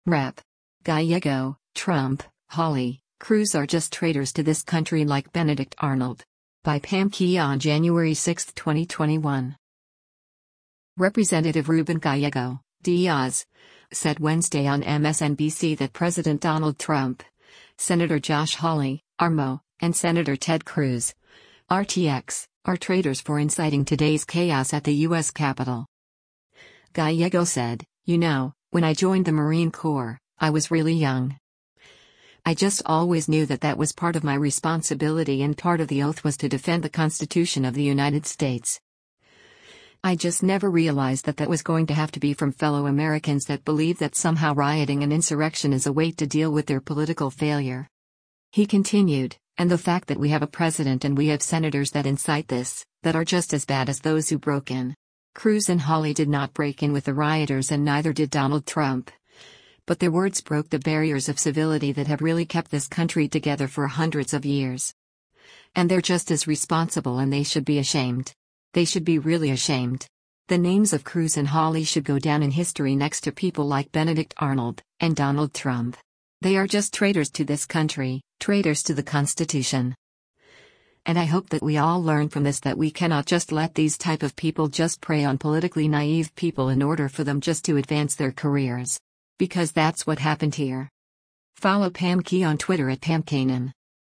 Rep. Gallego, Trump, Hawley, Cruz are just traitors to this country like Benedict Arnold. By Pam Keon, January 6, 2021. Representative Ruben Gallego, Diaz, said Wednesday on MSNBC that President Donald Trump, Senator Josh Hawley, RMO, and Senator Ted Cruz, RTX, are traitors for inciting today's chaos at the U.S. Capitol. Gallego said, "You know, when I joined the Marine Corps, I was really young. I just always knew that that was part of my responsibility and part of the oath was to defend the Constitution of the United States. I just never realized that that was going to have to be from fellow Americans that believe that somehow rioting and insurrection is a way to deal with their political failure." He continued, "And the fact that we have a president and we have senators that incite this, that are just as bad as those who broke in. Cruz and Hawley did not break in with the rioters and neither did Donald Trump. But their words broke the barriers of civility that have really kept this country together for hundreds of years. And they're just as responsible and they should be ashamed. They should be really ashamed. The names of Cruz and Hawley should go down in history next to people like Benedict Arnold and Donald Trump. They are just traitors to this country, traitors to the Constitution. And I hope that we all learn from this that we cannot just let these type of people just prey on politically naive people in order for them just to advance their careers. Because that's what happened here." Follow Pam Key on Twitter at PamKanan.